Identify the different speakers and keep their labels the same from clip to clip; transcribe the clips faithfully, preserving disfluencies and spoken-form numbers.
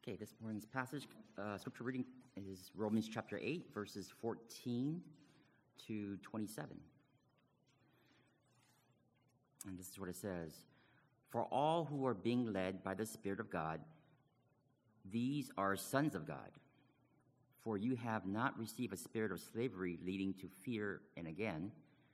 Speaker 1: Okay, this morning's passage, uh, scripture reading is Romans chapter eight, verses fourteen to twenty-seven. And this is what it says. For all who are being led by the Spirit of God, these are sons of God. For you have not received a spirit of slavery leading to fear and again,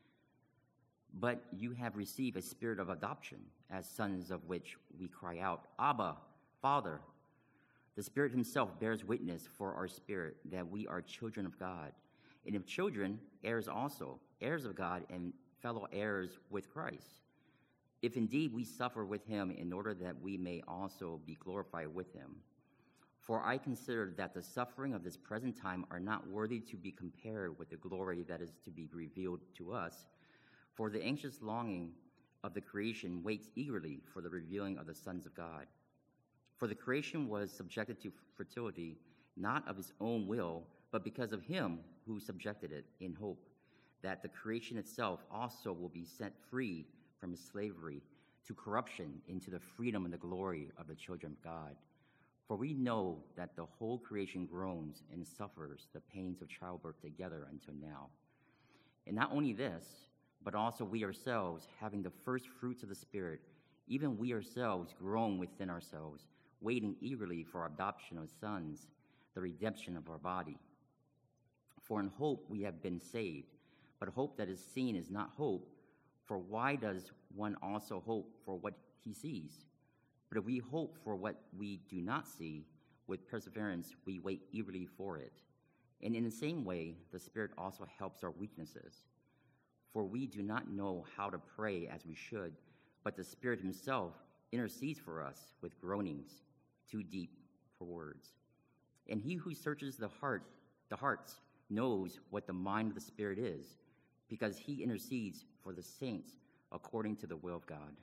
Speaker 1: but you have received a spirit of adoption as sons, of which we cry out, Abba, Father. The Spirit himself bears witness for our spirit that we are children of God. And if children, heirs also, heirs of God and fellow heirs with Christ. If indeed we suffer with him in order that we may also be glorified with him. For I consider that the suffering of this present time are not worthy to be compared with the glory that is to be revealed to us. For the anxious longing of the creation waits eagerly for the revealing of the sons of God. For the creation was subjected to fertility, not of its own will, but because of him who subjected it, in hope that the creation itself also will be set free from slavery to corruption into the freedom and the glory of the children of God. For we know that the whole creation groans and suffers the pains of childbirth together until now. And not only this, but also we ourselves, having the first fruits of the Spirit, even we ourselves groan within ourselves, waiting eagerly for adoption of sons, the redemption of our body. For in hope we have been saved, but hope that is seen is not hope, for why does one also hope for what he sees? But if we hope for what we do not see, with perseverance we wait eagerly for it. And in the same way, the Spirit also helps our weaknesses. For we do not know how to pray as we should, but the Spirit himself intercedes for us with groanings too deep for words. And he who searches the heart, the hearts, knows what the mind of the Spirit is, because he intercedes for the saints according to the will of God.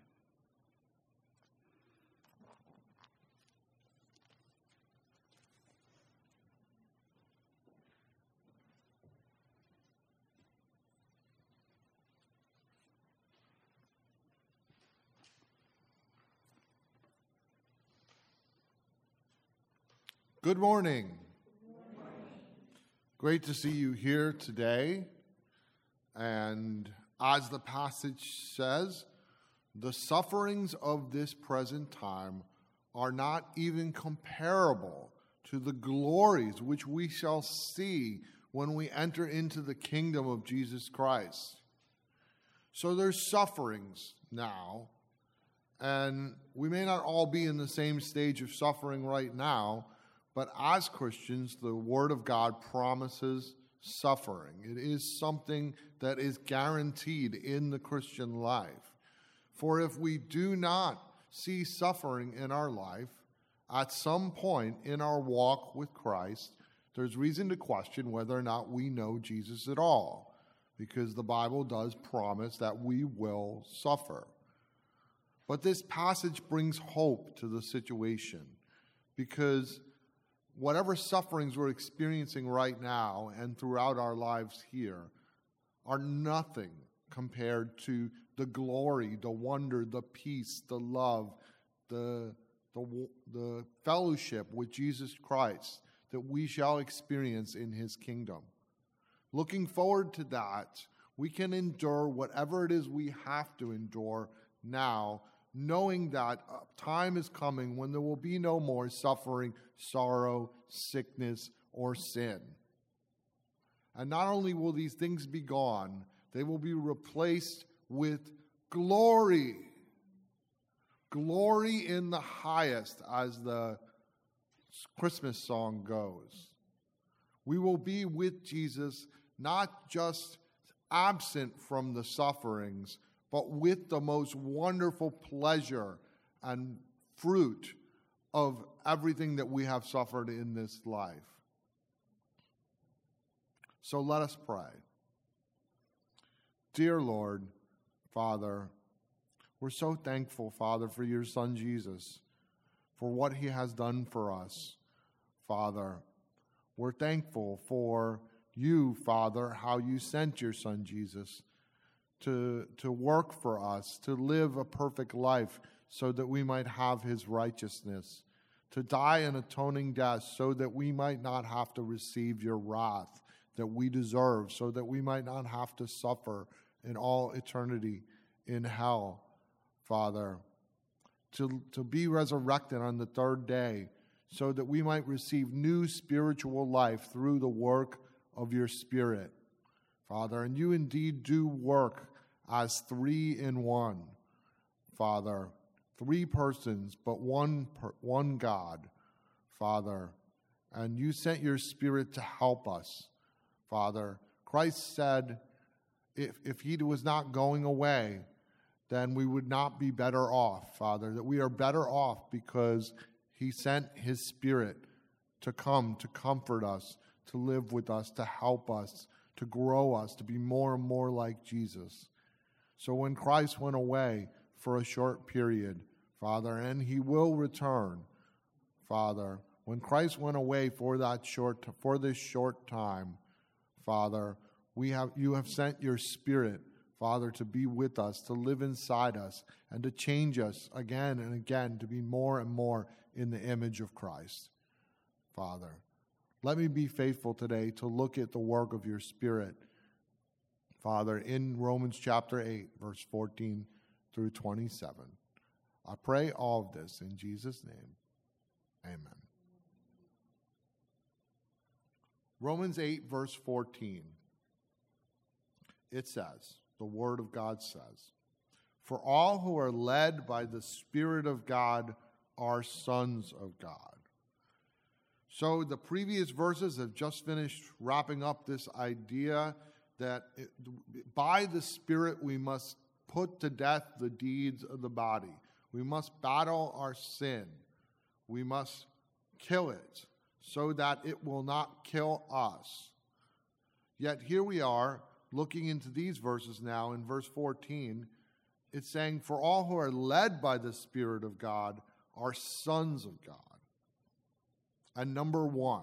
Speaker 2: Good morning. Good morning. Great to see you here today. And as the passage says, the sufferings of this present time are not even comparable to the glories which we shall see when we enter into the kingdom of Jesus Christ. So there's sufferings now, and we may not all be in the same stage of suffering right now, but as Christians, the Word of God promises suffering. It is something that is guaranteed in the Christian life. For if we do not see suffering in our life, at some point in our walk with Christ, there's reason to question whether or not we know Jesus at all, because the Bible does promise that we will suffer. But this passage brings hope to the situation, because whatever sufferings we're experiencing right now and throughout our lives here are nothing compared to the glory, the wonder, the peace, the love, the, the, the fellowship with Jesus Christ that we shall experience in his kingdom. Looking forward to that, we can endure whatever it is we have to endure now, knowing that time is coming when there will be no more suffering, sorrow, sickness, or sin. And not only will these things be gone, they will be replaced with glory. Glory in the highest, as the Christmas song goes. We will be with Jesus, not just absent from the sufferings, but with the most wonderful pleasure and fruit of everything that we have suffered in this life. So let us pray. Dear Lord, Father, we're so thankful, Father, for your Son Jesus, for what he has done for us, Father. We're thankful for you, Father, how you sent your Son Jesus to, to work for us, to live a perfect life so that we might have his righteousness, to die an atoning death so that we might not have to receive your wrath that we deserve, so that we might not have to suffer in all eternity in hell, Father. To, to be resurrected on the third day so that we might receive new spiritual life through the work of your Spirit, Father. And you indeed do work as three in one, Father. Three persons, but one, one God, Father. And you sent your Spirit to help us, Father. Christ said if, if he was not going away, then we would not be better off, Father, that we are better off because he sent his Spirit to come, to comfort us, to live with us, to help us, to grow us, to be more and more like Jesus. So when Christ went away for a short period, Father, and he will return, Father, when Christ went away for that short, for this short time, Father, we have you have sent your Spirit, Father, to be with us, to live inside us, and to change us again and again to be more and more in the image of Christ. Father, let me be faithful today to look at the work of your Spirit, Father, in Romans chapter eight, verse fourteen through twenty-seven. I pray all of this in Jesus' name. Amen. Romans eight, verse fourteen. It says, the Word of God says, "For all who are led by the Spirit of God are sons of God." So the previous verses have just finished wrapping up this idea that it, by the Spirit we must put to death the deeds of the body. We must battle our sin. We must kill it so that it will not kill us. Yet here we are looking into these verses now in verse fourteen. It's saying, "For all who are led by the Spirit of God are sons of God." And number one,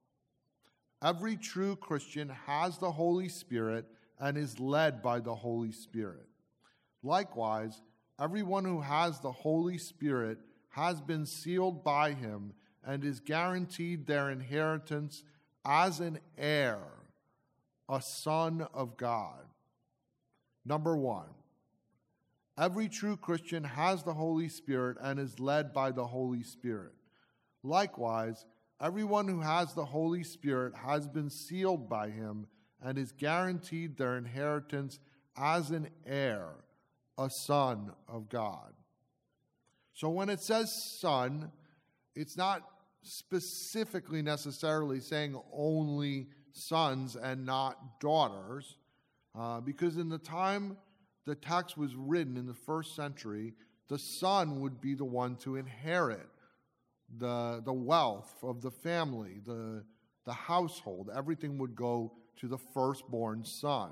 Speaker 2: every true Christian has the Holy Spirit and is led by the Holy Spirit. Likewise, everyone who has the Holy Spirit has been sealed by him and is guaranteed their inheritance as an heir, a son of God. Number one, every true Christian has the Holy Spirit and is led by the Holy Spirit. Likewise, everyone who has the Holy Spirit has been sealed by him and is guaranteed their inheritance as an heir, a son of God. So when it says son, it's not specifically necessarily saying only sons and not daughters, uh, because in the time the text was written in the first century, the son would be the one to inherit the, the wealth of the family, the, the household. Everything would go to the firstborn son.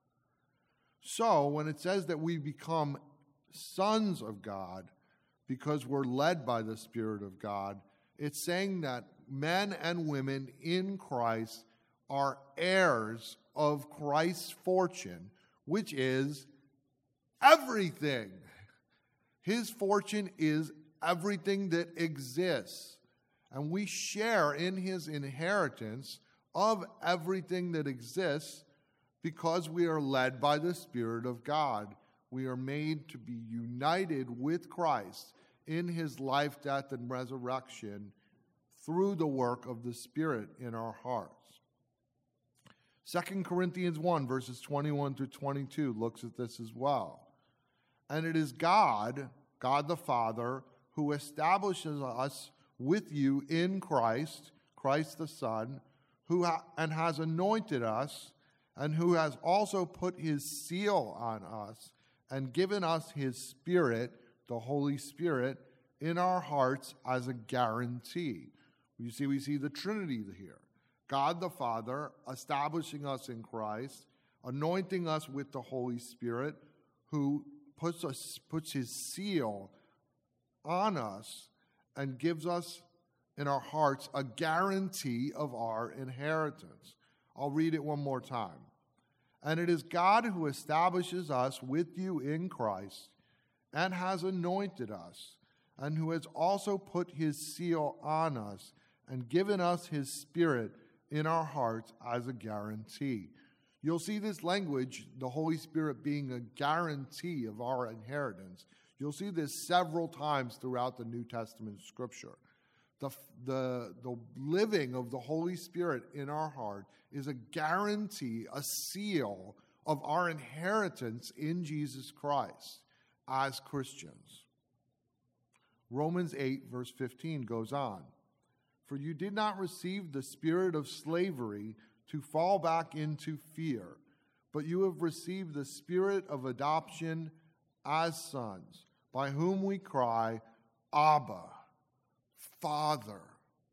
Speaker 2: So when it says that we become sons of God because we're led by the Spirit of God, it's saying that men and women in Christ are heirs of Christ's fortune, which is everything. His fortune is everything that exists. And we share in his inheritance of everything that exists because we are led by the Spirit of God. We are made to be united with Christ in his life, death, and resurrection through the work of the Spirit in our hearts. Second Corinthians one, verses twenty-one through twenty-two looks at this as well. "And it is God, God the Father, who establishes us with you in Christ, Christ the Son, who ha- and has anointed us, and who has also put his seal on us and given us his Spirit, the Holy Spirit, in our hearts as a guarantee." You see, we see the Trinity here. God the Father establishing us in Christ, anointing us with the Holy Spirit, who puts us puts his seal on us and gives us in our hearts a guarantee of our inheritance. I'll read it one more time. "And it is God who establishes us with you in Christ and has anointed us and who has also put his seal on us and given us his Spirit in our hearts as a guarantee. You'll see this language, the Holy Spirit being a guarantee of our inheritance. You'll see this several times throughout the New Testament scripture. The, the, the living of the Holy Spirit in our heart is a guarantee, a seal of our inheritance in Jesus Christ as Christians. Romans eight, verse fifteen goes on. For you did not receive the spirit of slavery to fall back into fear, but you have received the spirit of adoption as sons, by whom we cry, Abba, Father.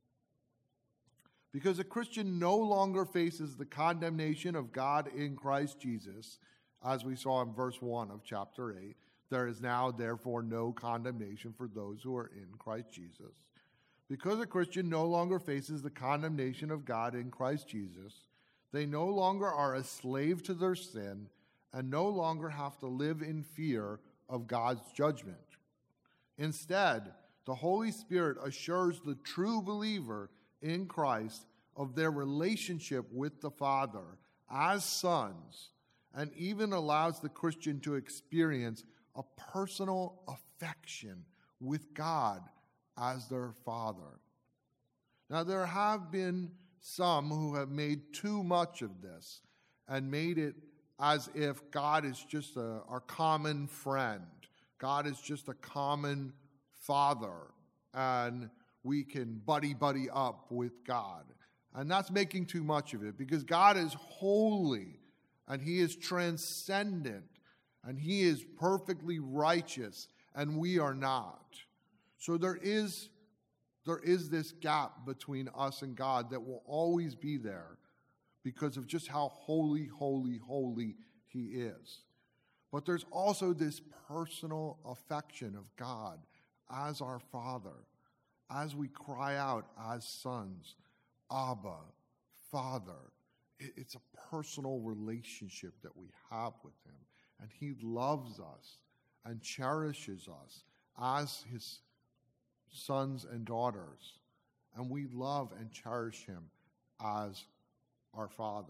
Speaker 2: Because a Christian no longer faces the condemnation of God in Christ Jesus, as we saw in verse one of chapter eight, there is now therefore no condemnation for those who are in Christ Jesus. Because a Christian no longer faces the condemnation of God in Christ Jesus, they no longer are a slave to their sin and no longer have to live in fear of God's judgment. Instead, the Holy Spirit assures the true believer in Christ of their relationship with the Father as sons, and even allows the Christian to experience a personal affection with God as their Father. Now, there have been some who have made too much of this and made it as if God is just a, our common friend. God is just a common father, and we can buddy-buddy up with God. And that's making too much of it, because God is holy, and he is transcendent, and he is perfectly righteous, and we are not. So there is, there is this gap between us and God that will always be there because of just how holy, holy, holy he is. But there's also this personal affection of God as our Father, as we cry out as sons, Abba, Father. It's a personal relationship that we have with him. And he loves us and cherishes us as his sons and daughters. And we love and cherish him as our Father.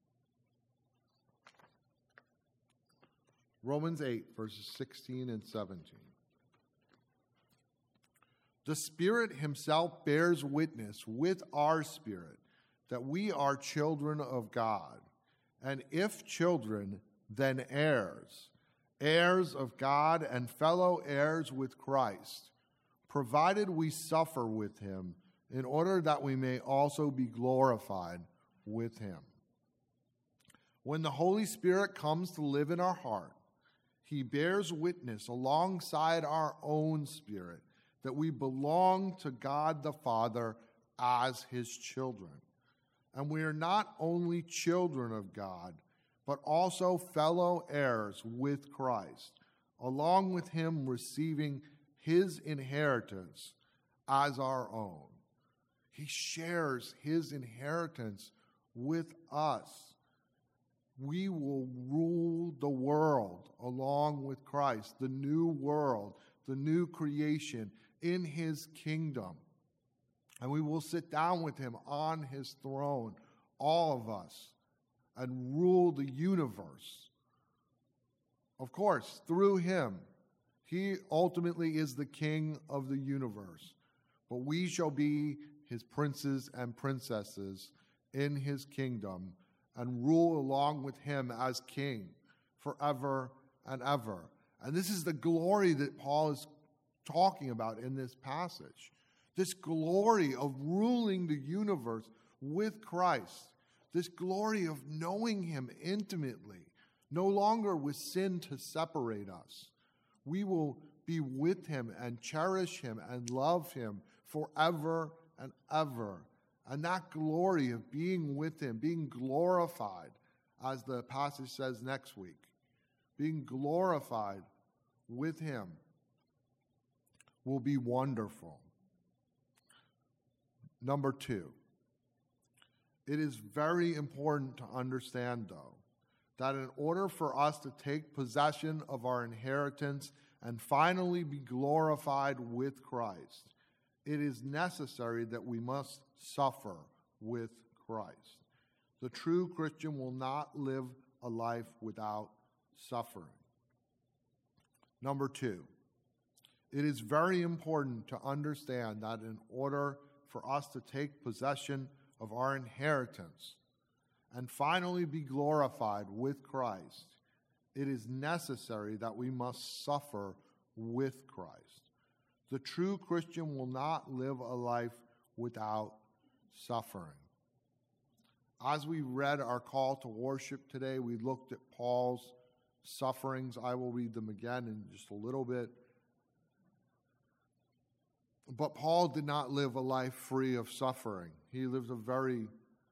Speaker 2: Romans eight, verses sixteen and seventeen. The Spirit himself bears witness with our spirit that we are children of God. And if children, then heirs, heirs of God and fellow heirs with Christ, provided we suffer with him, in order that we may also be glorified with him. When the Holy Spirit comes to live in our heart, he bears witness alongside our own spirit that we belong to God the Father as his children. And we are not only children of God, but also fellow heirs with Christ, along with him receiving his inheritance as our own. He shares his inheritance with us. We will rule the world along with Christ, the new world, the new creation in his kingdom. And we will sit down with him on his throne, all of us, and rule the universe. Of course, through him, he ultimately is the king of the universe. But we shall be his princes and princesses in his kingdom and rule along with him as king forever and ever. And this is the glory that Paul is talking about in this passage. This glory of ruling the universe with Christ. This glory of knowing him intimately, no longer with sin to separate us. We will be with him and cherish him and love him forever and ever. And that glory of being with him, being glorified, as the passage says next week, being glorified with him will be wonderful. Number two, it is very important to understand, though, that in order for us to take possession of our inheritance and finally be glorified with Christ, it is necessary that we must suffer with Christ. The true Christian will not live a life without suffering. Number two, it is very important to understand that in order for us to take possession of our inheritance and finally be glorified with Christ, it is necessary that we must suffer with Christ. The true Christian will not live a life without suffering. As we read our call to worship today, we looked at Paul's sufferings. I will read them again in just a little bit. But Paul did not live a life free of suffering. He lived a very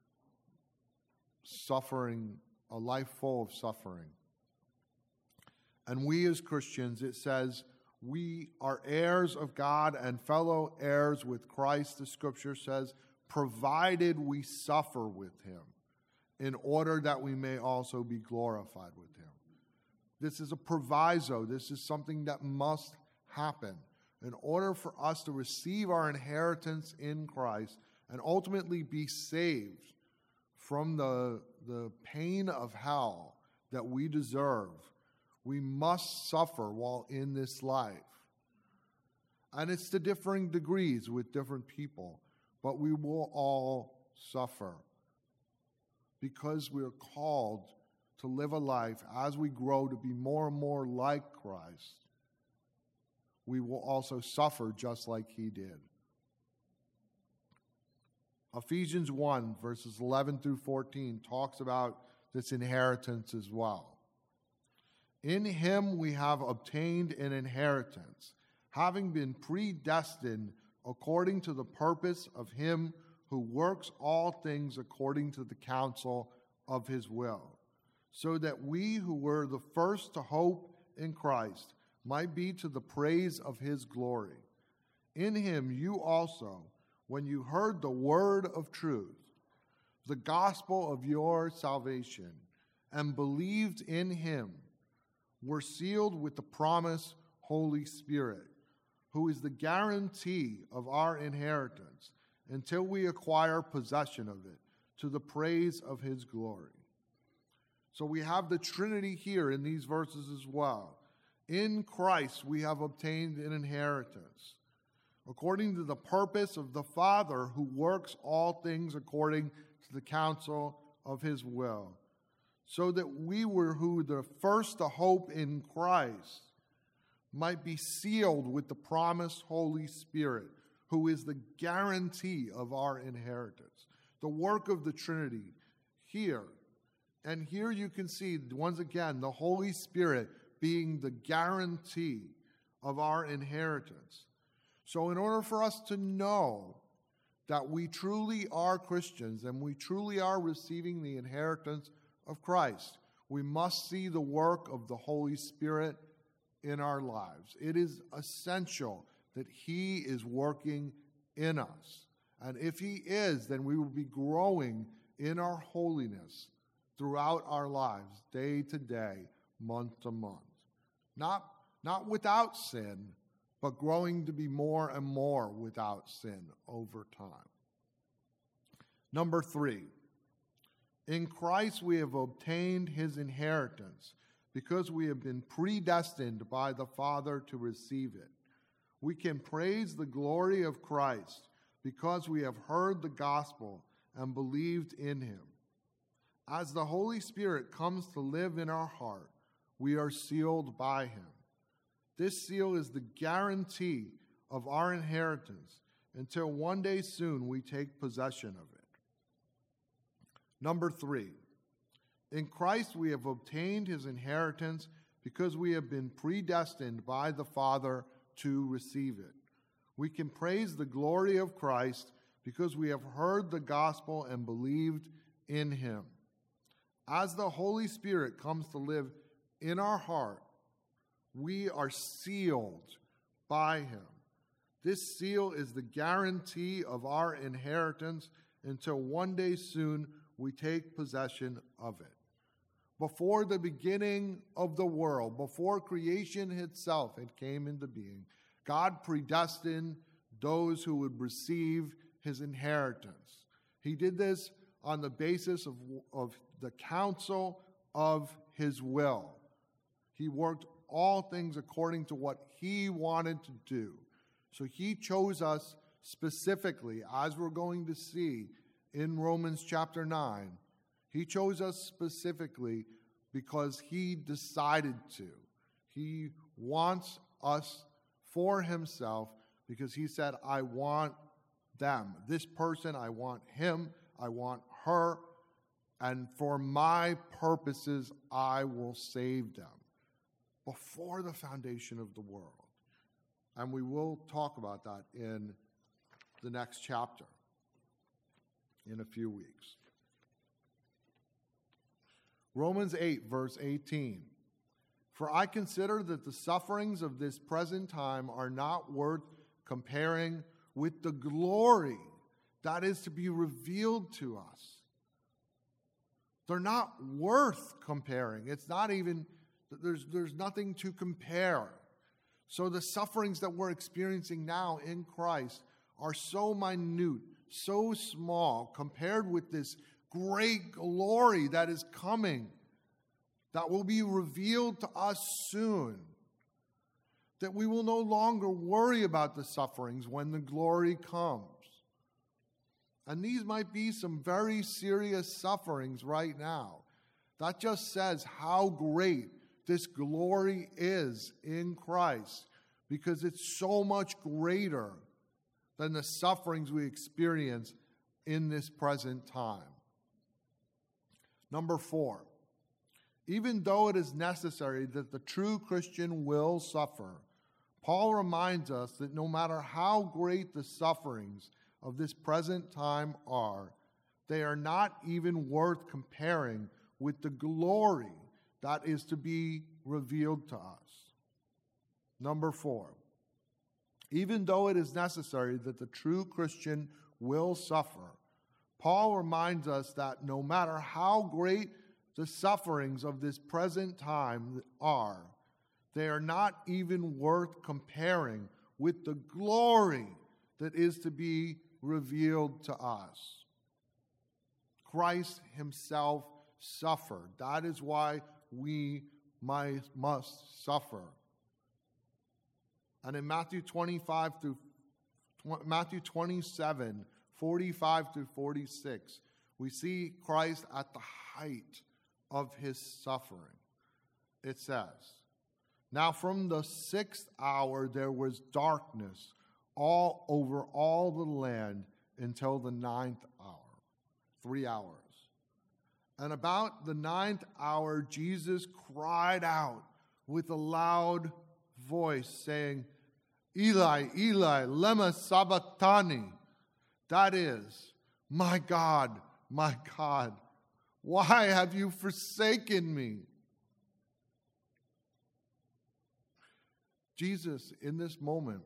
Speaker 2: suffering, a life full of suffering. And we as Christians, it says, we are heirs of God and fellow heirs with Christ, the scripture says, provided we suffer with him, in order that we may also be glorified with him. This is a proviso. This is something that must happen. In order for us to receive our inheritance in Christ and ultimately be saved from the, the pain of hell that we deserve, we must suffer while in this life. And it's to differing degrees with different people, but we will all suffer because we are called to live a life as we grow to be more and more like Christ. We will also suffer just like he did. Ephesians one, verses eleven through fourteen, talks about this inheritance as well. In him we have obtained an inheritance, having been predestined according to the purpose of him who works all things according to the counsel of his will, so that we who were the first to hope in Christ might be to the praise of his glory. In him you also, when you heard the word of truth, the gospel of your salvation, and believed in him, were sealed with the promised Holy Spirit, who is the guarantee of our inheritance until we acquire possession of it, to the praise of his glory. So we have the Trinity here in these verses as well. In Christ we have obtained an inheritance, according to the purpose of the Father who works all things according to the counsel of his will, so that we were who the first to hope in Christ might be sealed with the promised Holy Spirit, who is the guarantee of our inheritance. The work of the Trinity here. And here you can see, once again, the Holy Spirit being the guarantee of our inheritance. So in order for us to know that we truly are Christians and we truly are receiving the inheritance of Christ, we must see the work of the Holy Spirit in our lives. It is essential that he is working in us. And if he is, then we will be growing in our holiness throughout our lives, day to day, month to month. Not, not without sin, but growing to be more and more without sin over time. Number three, in Christ we have obtained his inheritance because we have been predestined by the Father to receive it. We can praise the glory of Christ because we have heard the gospel and believed in him. As the Holy Spirit comes to live in our heart, we are sealed by him. This seal is the guarantee of our inheritance until one day soon we take possession of it. Number three, in Christ we have obtained his inheritance because we have been predestined by the Father to receive it. We can praise the glory of Christ because we have heard the gospel and believed in him. As the Holy Spirit comes to live in our heart, we are sealed by him. This seal is the guarantee of our inheritance until one day soon we take possession of it. before the beginning of the world, before creation itself had came into being, God predestined those who would receive his inheritance. He did this on the basis of, of the counsel of his will. He worked all things according to what he wanted to do. So he chose us specifically, as we're going to see in Romans chapter nine. He chose us specifically because he decided to. He wants us for himself because he said, I want them. This person, I want him, I want her, and for my purposes, I will save them before the foundation of the world. And we will talk about that in the next chapter in a few weeks. Romans eight, verse eighteen. For I consider that the sufferings of this present time are not worth comparing with the glory that is to be revealed to us. They're not worth comparing. It's not even, there's, there's nothing to compare. So the sufferings that we're experiencing now in Christ are so minute, so small, compared with this great glory that is coming, that will be revealed to us soon, that we will no longer worry about the sufferings when the glory comes. And these might be some very serious sufferings right now. That just says how great this glory is in Christ, because it's so much greater than the sufferings we experience in this present time. Number four, even though it is necessary that the true Christian will suffer, Paul reminds us that no matter how great the sufferings of this present time are, they are not even worth comparing with the glory that is to be revealed to us. Number four, even though it is necessary that the true Christian will suffer, Paul reminds us that no matter how great the sufferings of this present time are, they are not even worth comparing with the glory that is to be revealed to us. Christ himself suffered. That is why we must suffer. And in Matthew twenty-five through Matthew twenty-seven, forty-five through forty-six, we see Christ at the height of his suffering. It says, now from the sixth hour there was darkness all over all the land until the ninth hour, three hours. And about the ninth hour, Jesus cried out with a loud voice, saying, Eli, Eli, lema sabachthani. That is, my God, my God, why have you forsaken me? Jesus, in this moment,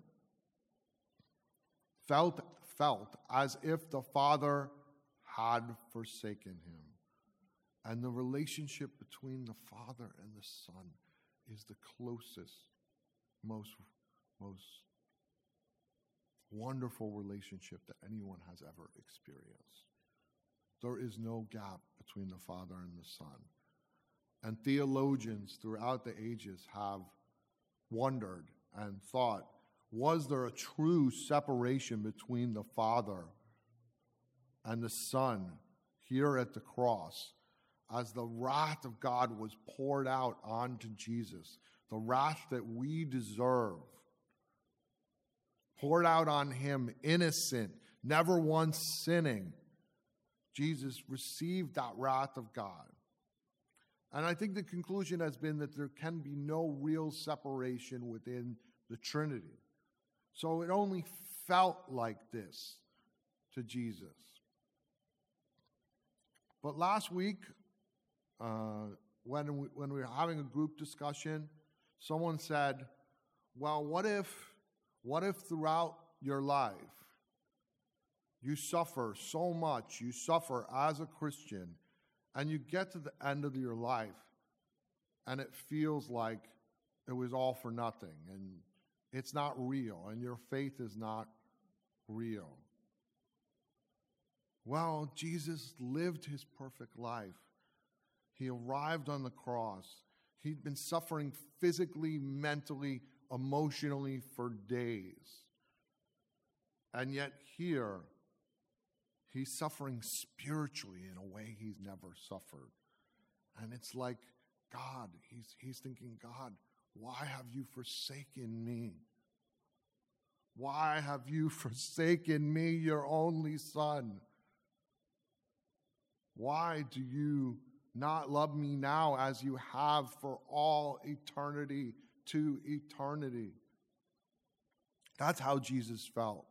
Speaker 2: felt, felt as if the Father had forsaken him. And the relationship between the Father and the Son is the closest, most, most wonderful relationship that anyone has ever experienced. There is no gap between the Father and the Son. And theologians throughout the ages have wondered and thought, was there a true separation between the Father and the Son here at the cross as the wrath of God was poured out onto Jesus, the wrath that we deserve, poured out on him, innocent, never once sinning. Jesus received that wrath of God. And I think the conclusion has been that there can be no real separation within the Trinity. So it only felt like this to Jesus. But last week, uh, when we, when we were having a group discussion, someone said, well, what if, what if throughout your life you suffer so much, you suffer as a Christian, and you get to the end of your life, and it feels like it was all for nothing, and it's not real, and your faith is not real. Well, Jesus lived his perfect life. He arrived on the cross. He'd been suffering physically, mentally, emotionally for days. And yet here, he's suffering spiritually in a way he's never suffered. And it's like, God, he's, he's thinking, God, why have you forsaken me? Why have you forsaken me, your only son? Why do you not love me now as you have for all eternity to eternity? That's how Jesus felt.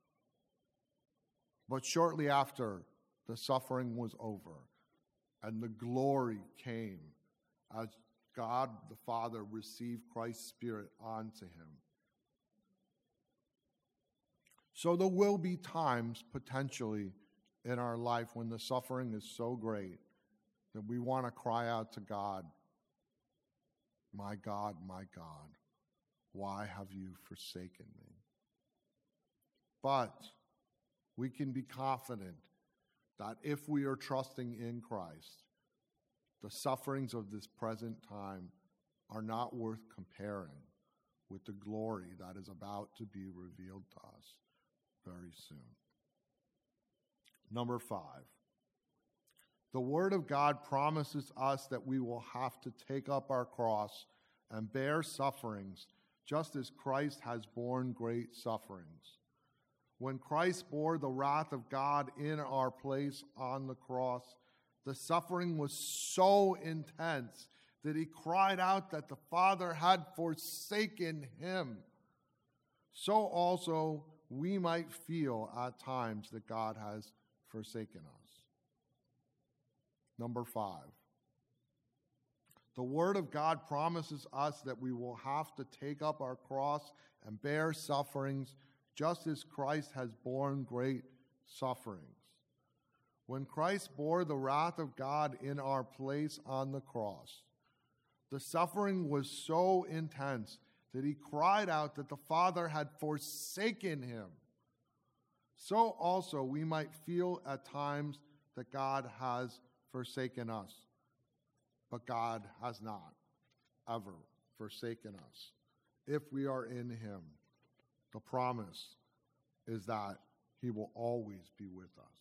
Speaker 2: But shortly after, the suffering was over, and the glory came as God the Father received Christ's Spirit onto him. So there will be times, potentially, in our life when the suffering is so great that we want to cry out to God, my God, my God, why have you forsaken me? But we can be confident that if we are trusting in Christ, the sufferings of this present time are not worth comparing with the glory that is about to be revealed to us very soon. Number five, the Word of God promises us that we will have to take up our cross and bear sufferings, just as Christ has borne great sufferings. When Christ bore the wrath of God in our place on the cross, the suffering was so intense that he cried out that the Father had forsaken him. So also we might feel at times that God has forsaken us. Number five, the Word of God promises us that we will have to take up our cross and bear sufferings just as Christ has borne great sufferings. When Christ bore the wrath of God in our place on the cross, the suffering was so intense that he cried out that the Father had forsaken him. So also we might feel at times that God has forsaken us. But God has not ever forsaken us. If we are in him, the promise is that he will always be with us.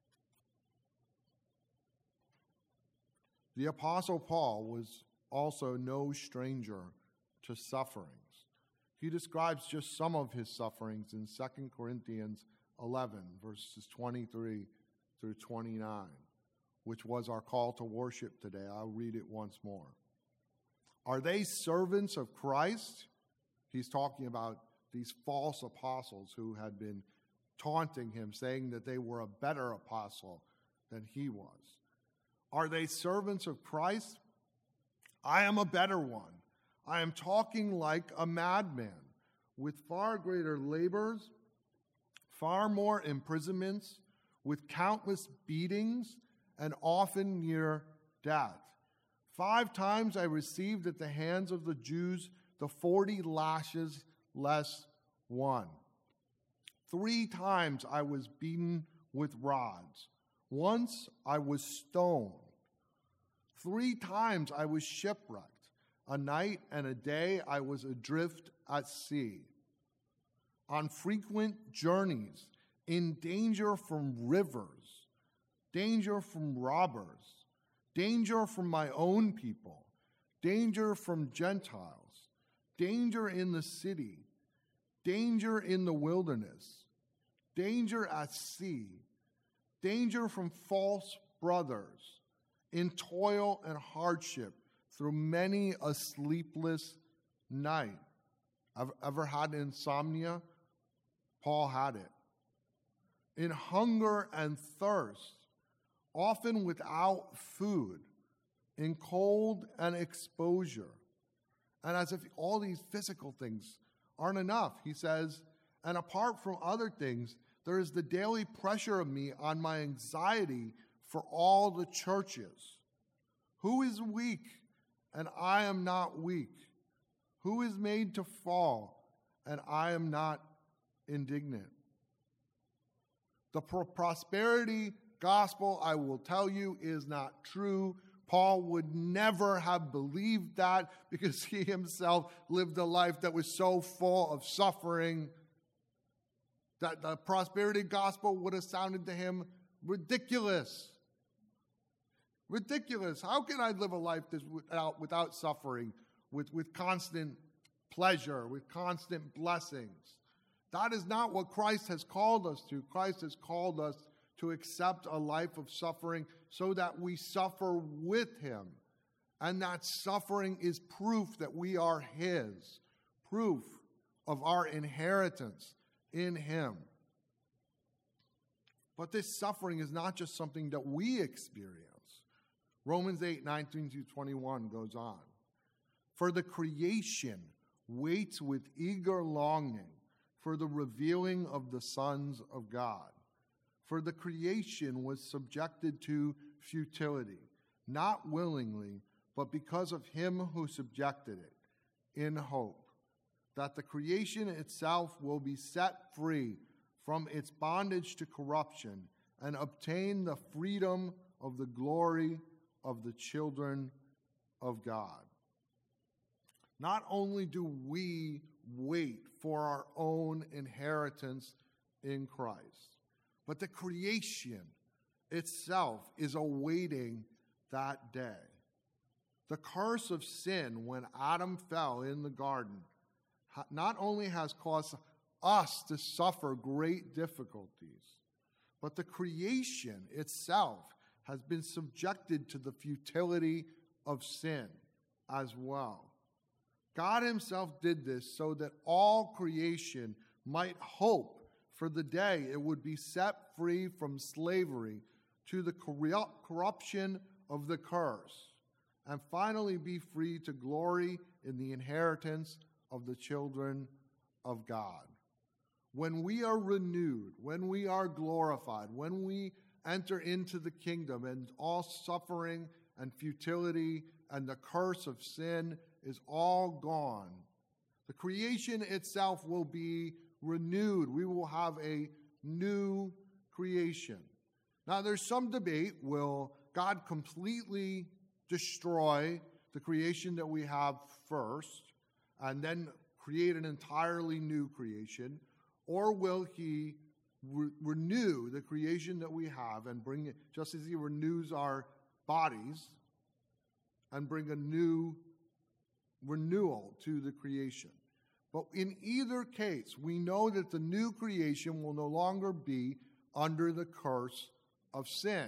Speaker 2: The Apostle Paul was also no stranger to sufferings. He describes just some of his sufferings in Second Corinthians eleven, verses twenty-three through twenty-nine, which was our call to worship today. I'll read it once more. Are they servants of Christ? He's talking about these false apostles who had been taunting him, saying that they were a better apostle than he was. Are they servants of Christ? I am a better one. I am talking like a madman, with far greater labors, far more imprisonments, with countless beatings, and often near death. Five times I received at the hands of the Jews the forty lashes less one. Three times I was beaten with rods. Once I was stoned. Three times I was shipwrecked. A night and a day I was adrift at sea. On frequent journeys, in danger from rivers, danger from robbers, danger from my own people, danger from Gentiles, danger in the city, danger in the wilderness, danger at sea, danger from false brothers, in toil and hardship through many a sleepless night. I've ever had insomnia? Paul had it. In hunger and thirst, often without food, in cold and exposure. And as if all these physical things aren't enough, he says, and apart from other things, there is the daily pressure of me on my anxiety for all the churches. Who is weak, and I am not weak? Who is made to fall, and I am not indignant? The pro- prosperity gospel, I will tell you, is not true. Paul would never have believed that because he himself lived a life that was so full of suffering that the prosperity gospel would have sounded to him ridiculous. Ridiculous. How can I live a life that's without, without suffering, with, with constant pleasure, with constant blessings? That is not what Christ has called us to. Christ has called us to accept a life of suffering so that we suffer with him. And that suffering is proof that we are his, proof of our inheritance in him. But this suffering is not just something that we experience. Romans eight, nineteen through twenty-one goes on. For the creation waits with eager longing for the revealing of the sons of God. For the creation was subjected to futility, not willingly, but because of him who subjected it, in hope that the creation itself will be set free from its bondage to corruption and obtain the freedom of the glory of the children of God. Not only do we wait for our own inheritance in Christ, but the creation itself is awaiting that day. The curse of sin when Adam fell in the garden not only has caused us to suffer great difficulties, but the creation itself has been subjected to the futility of sin as well. God himself did this so that all creation might hope for the day it would be set free from slavery to the corruption of the curse, and finally be free to glory in the inheritance of the children of God. When we are renewed, when we are glorified, when we enter into the kingdom and all suffering and futility and the curse of sin is all gone, the creation itself will be renewed. We will have a new creation. Now, there's some debate. Will God completely destroy the creation that we have first and then create an entirely new creation? Or will he re- renew the creation that we have and bring it, just as he renews our bodies, and bring a new renewal to the creation? But in either case, we know that the new creation will no longer be under the curse of sin.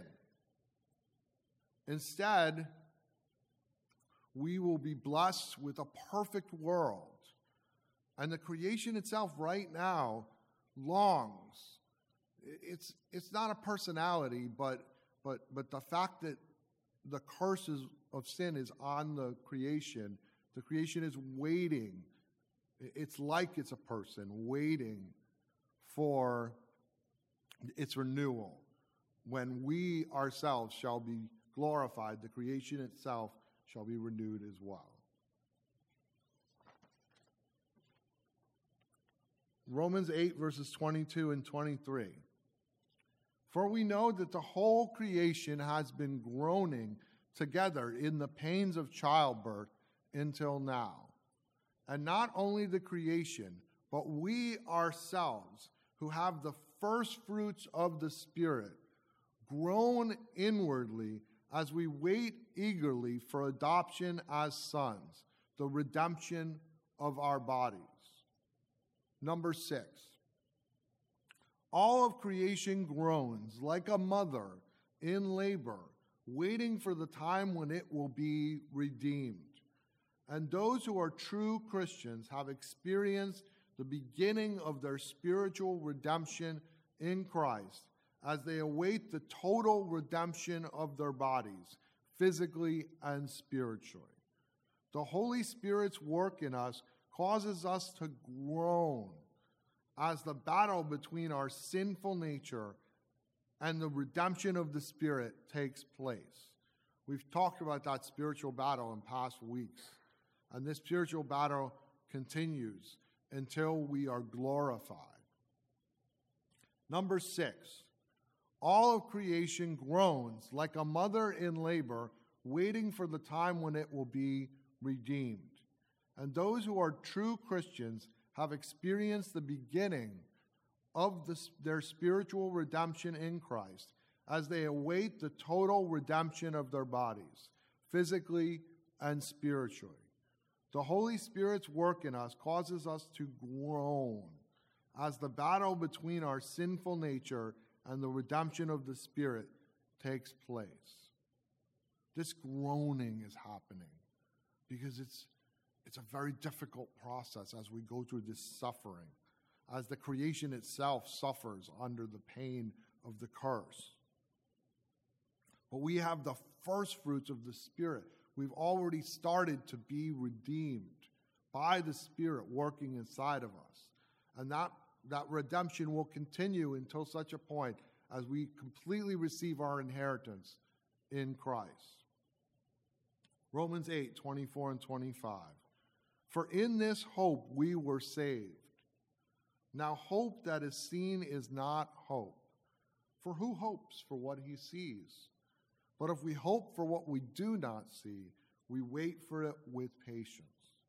Speaker 2: Instead, we will be blessed with a perfect world. And the creation itself right now longs. It's, it's not a personality, but, but, but the fact that the curses of sin is on the creation, the creation is waiting. It's like it's a person waiting for its renewal. When we ourselves shall be glorified, the creation itself shall be renewed as well. Romans eight, verses twenty-two and twenty-three. For we know that the whole creation has been groaning together in the pains of childbirth until now. And not only the creation, but we ourselves, who have the first fruits of the Spirit, groan inwardly as we wait eagerly for adoption as sons, the redemption of our bodies. Number six. All of creation groans like a mother in labor, waiting for the time when it will be redeemed. And those who are true Christians have experienced the beginning of their spiritual redemption in Christ as they await the total redemption of their bodies, physically and spiritually. The Holy Spirit's work in us causes us to groan as the battle between our sinful nature and the redemption of the Spirit takes place. We've talked about that spiritual battle in past weeks. And this spiritual battle continues until we are glorified. Number six, all of creation groans like a mother in labor, waiting for the time when it will be redeemed. And those who are true Christians have experienced the beginning of this, their spiritual redemption in Christ as they await the total redemption of their bodies, physically and spiritually. The Holy Spirit's work in us causes us to groan as the battle between our sinful nature and the redemption of the Spirit takes place. This groaning is happening because it's, it's a very difficult process as we go through this suffering, as the creation itself suffers under the pain of the curse. But we have the first fruits of the Spirit. We've already started to be redeemed by the Spirit working inside of us. And that, that redemption will continue until such a point as we completely receive our inheritance in Christ. Romans eight, twenty-four and twenty-five. For in this hope we were saved. Now hope that is seen is not hope. For who hopes for what he sees? But if we hope for what we do not see, we wait for it with patience.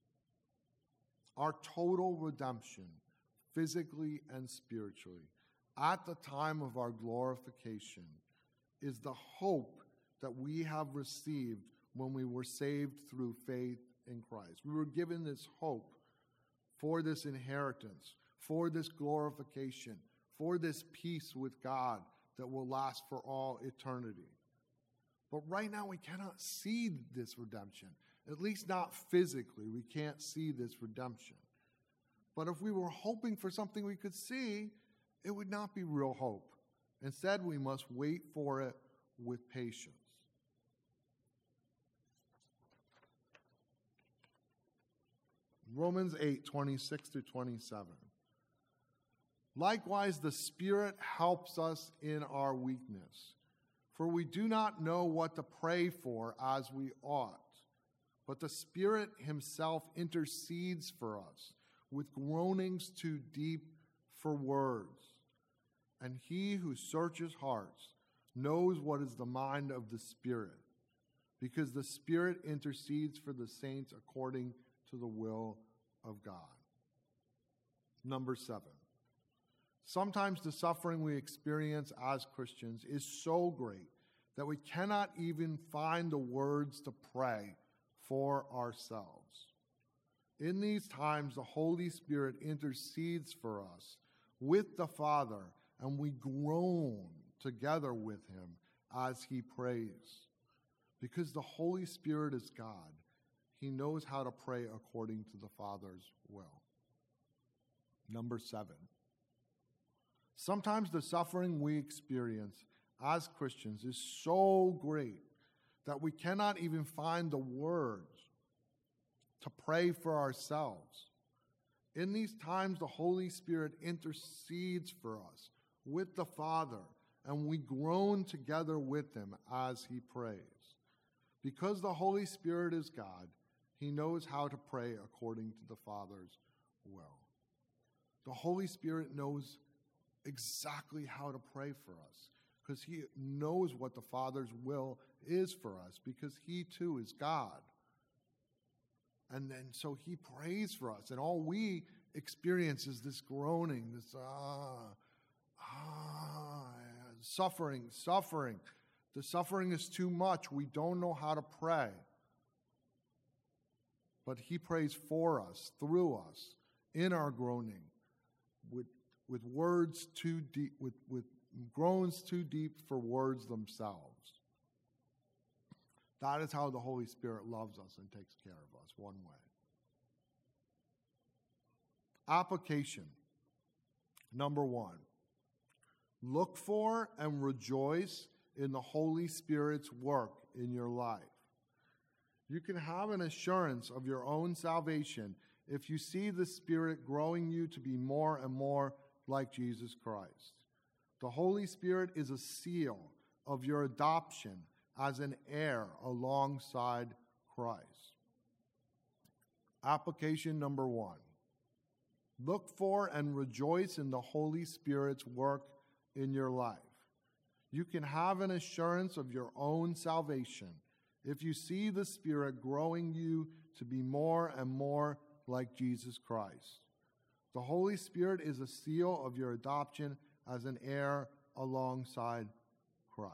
Speaker 2: Our total redemption, physically and spiritually, at the time of our glorification, is the hope that we have received when we were saved through faith in Christ. We were given this hope for this inheritance, for this glorification, for this peace with God that will last for all eternity. But right now we cannot see this redemption, at least not physically. We can't see this redemption. But if we were hoping for something we could see, it would not be real hope. Instead, we must wait for it with patience. Romans eight, twenty-six through twenty-seven. Likewise, the Spirit helps us in our weakness. For we do not know what to pray for as we ought, but the Spirit himself intercedes for us with groanings too deep for words. And he who searches hearts knows what is the mind of the Spirit, because the Spirit intercedes for the saints according to the will of God. Number seven. Sometimes the suffering we experience as Christians is so great that we cannot even find the words to pray for ourselves. In these times, the Holy Spirit intercedes for us with the Father, and we groan together with him as he prays. Because the Holy Spirit is God, he knows how to pray according to the Father's will. Number seven. Sometimes the suffering we experience as Christians is so great that we cannot even find the words to pray for ourselves. In these times, the Holy Spirit intercedes for us with the Father, and we groan together with him as he prays. Because the Holy Spirit is God, he knows how to pray according to the Father's will. The Holy Spirit knows exactly how to pray for us because he knows what the Father's will is for us because he too is God. And then so he prays for us, and all we experience is this groaning, this ah, ah, suffering, suffering. The suffering is too much. We don't know how to pray. But he prays for us, through us, in our groaning, with with words too deep, with, with groans too deep for words themselves. That is how the Holy Spirit loves us and takes care of us, one way. Application. Number one, look for and rejoice in the Holy Spirit's work in your life. You can have an assurance of your own salvation if you see the Spirit growing you to be more and more like Jesus Christ. The Holy Spirit is a seal of your adoption as an heir alongside Christ. Application number one. Look for and rejoice in the Holy Spirit's work in your life. You can have an assurance of your own salvation if you see the Spirit growing you to be more and more like Jesus Christ. The Holy Spirit is a seal of your adoption as an heir alongside Christ.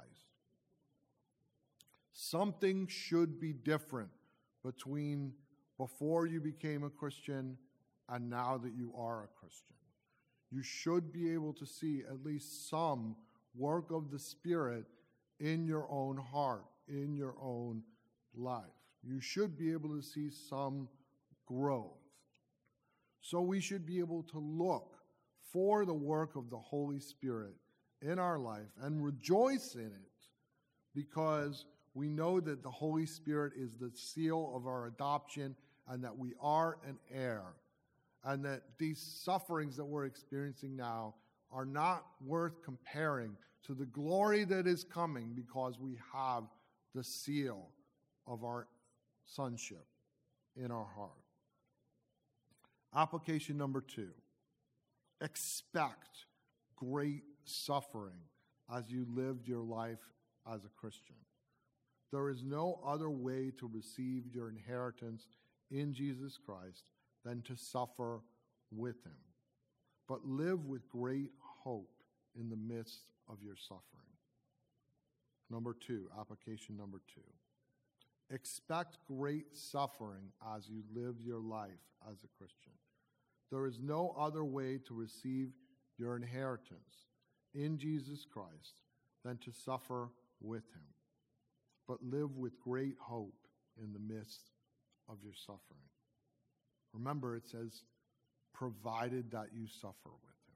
Speaker 2: Something should be different between before you became a Christian and now that you are a Christian. You should be able to see at least some work of the Spirit in your own heart, in your own life. You should be able to see some growth. So we should be able to look for the work of the Holy Spirit in our life and rejoice in it, because we know that the Holy Spirit is the seal of our adoption and that we are an heir, and that these sufferings that we're experiencing now are not worth comparing to the glory that is coming, because we have the seal of our sonship in our heart. Application number two. Expect great suffering as you lived your life as a Christian. There is no other way to receive your inheritance in Jesus Christ than to suffer with him. But live with great hope in the midst of your suffering. Number two, application number two. Expect great suffering as you live your life as a Christian. There is no other way to receive your inheritance in Jesus Christ than to suffer with him. But live with great hope in the midst of your suffering. Remember, it says, provided that you suffer with him.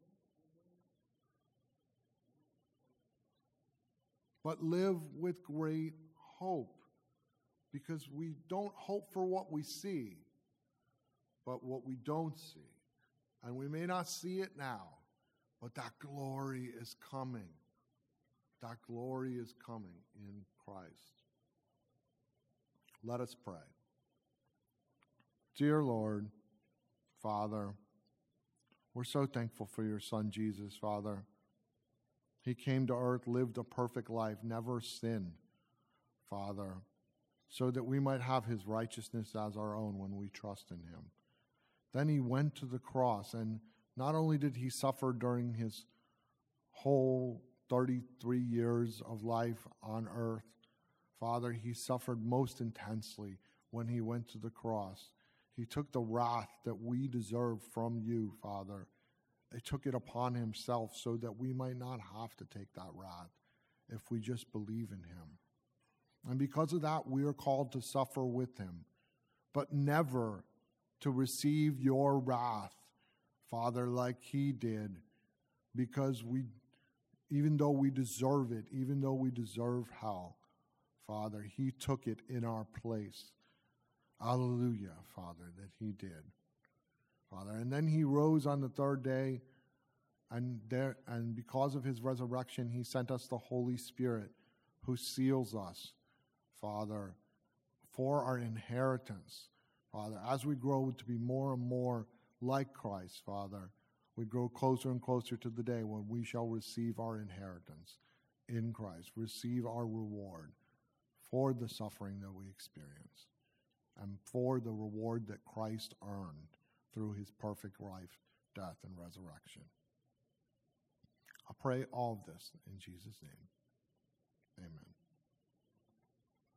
Speaker 2: But live with great hope, because we don't hope for what we see, but what we don't see. And we may not see it now, but that glory is coming. That glory is coming in Christ. Let us pray. Dear Lord, Father, we're so thankful for your Son, Jesus, Father. He came to earth, lived a perfect life, never sinned, Father, so that we might have his righteousness as our own when we trust in him. Then he went to the cross, and not only did he suffer during his whole thirty-three years of life on earth, Father, he suffered most intensely when he went to the cross. He took the wrath that we deserve from you, Father. He took it upon himself so that we might not have to take that wrath if we just believe in him. And because of that, we are called to suffer with him, but never to receive your wrath, Father, like he did, because we, even though we deserve it, even though we deserve hell, Father, he took it in our place. Hallelujah, Father, that he did, Father. And then he rose on the third day, and there, and because of his resurrection, he sent us the Holy Spirit, who seals us, Father, for our inheritance. Father, as we grow to be more and more like Christ, Father, we grow closer and closer to the day when we shall receive our inheritance in Christ, receive our reward for the suffering that we experience, and for the reward that Christ earned through his perfect life, death, and resurrection. I pray all of this in Jesus' name. Amen.